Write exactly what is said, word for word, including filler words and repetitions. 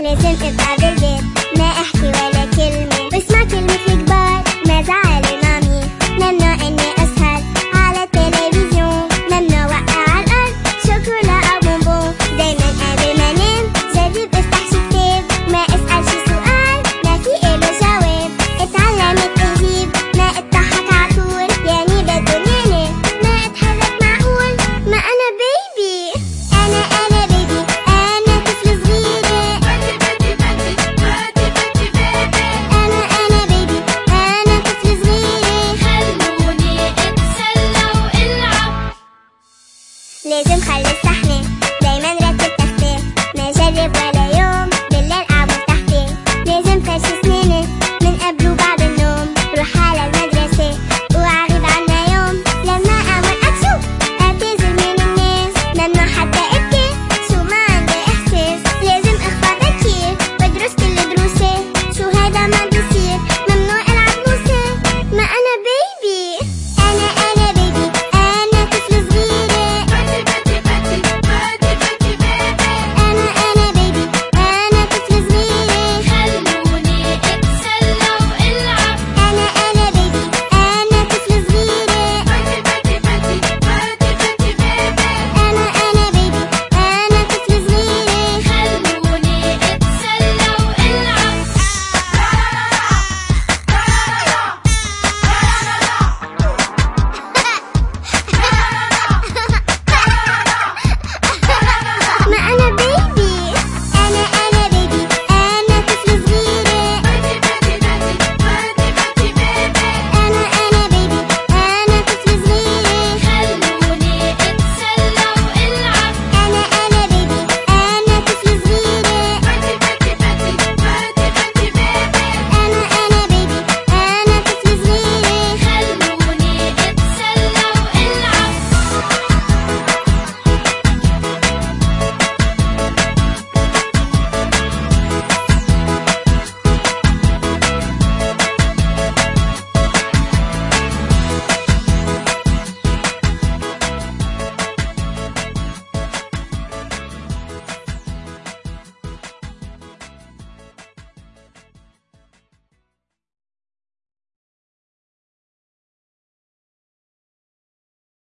لازم ابقى بالبيت ما احكي ولا كلمة، بسمع كلمة الكبار ما زعل مامي. ممنوع اني اسهر على التلفزيون، ممنوع وقع على الارض شوكولا او بونبون. دايما قبل ما انام جرب افتح شي كتاب، ما اسأل شي سؤال ما في اله جواب. اتعلمت اجيب ما اضحك عطول، يعني بالدنيا ما اتحرك معقول. ما انا بيبي، انا انا بيبي، انا طفل صغيرة. انا انا بيبي، انا طفل صغيرة. خلوني اتسلى والعب. لازم خلي